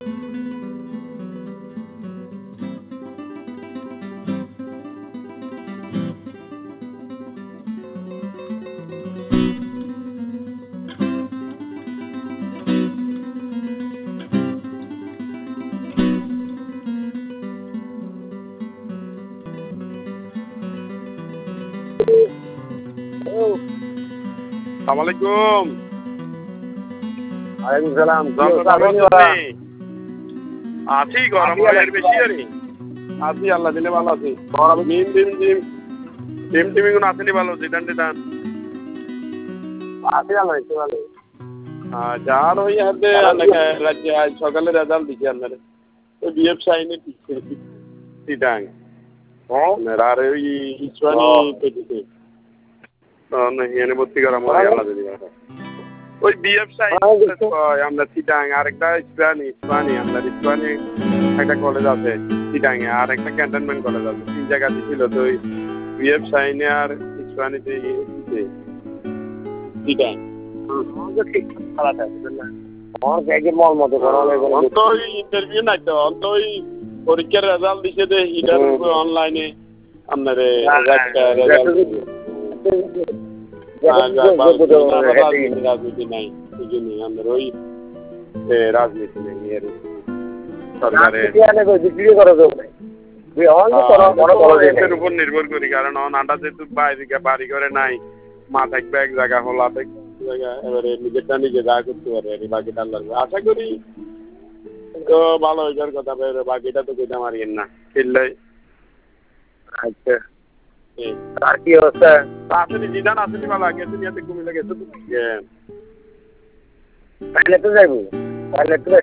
আসসালামাইকুম। ওয়ালাইকুম সালাম। আছি গরম এর বেশি আরে আছি আল্লাহ দিলে ভালো আছি। ডিম ডিম ডিম ডিম টিমি কোনো আসেনি ভালো জিটান টিটান আছি আল্লাহ একটু ভালো। যার ওই হাতে রাজ্যে আজ সকালে রেজাল্ট দিচ্ছে আপনার ওই বিএফ সাইনে টিটাং আর ওই ইসওয়ানি পেটিতে এনে ভর্তি করা মনে হয় আল্লাহ দিলে ভালো। ওই বিএফ সাইন আমরা চিটাং আরেকটা ইসপানি আপনার ইসপানি একটা কলেজ আছে চিটাঙে আর একটা ক্যান্টনমেন্ট কলেজ আছে 3 জায়গা ছিল তো ওই বিএফ সাইনে আর ইসপানিতে চিটাং ইন্টারভিউ নাই তো অন্ত ওই পরীক্ষার রেজাল্ট দিছে দে ইটার অনলাইনে আপনার রাজনীতি নাই আমাদের ওই রাজনীতি নেই এর সরকারের উপর নির্ভর করি কারণ আন্ডা যেহেতু বাড়ি করে নাই মা থাকবে এক জায়গা হলা থাকবে জায়গা এবারে নিজেরটা নিজে যা করতে পারে বাকিটা আল্লাহ আশা করি তো ভালো হইবার কথা বাকিটা তো কেটে মারিয়েন না খেললে আচ্ছা আর কি অবস্থা আসলে জিদান আসলে ভালো গেছে নিয়ে কুমিল্লা গেছে তো তাহলে তো যাইবো তাহলে তো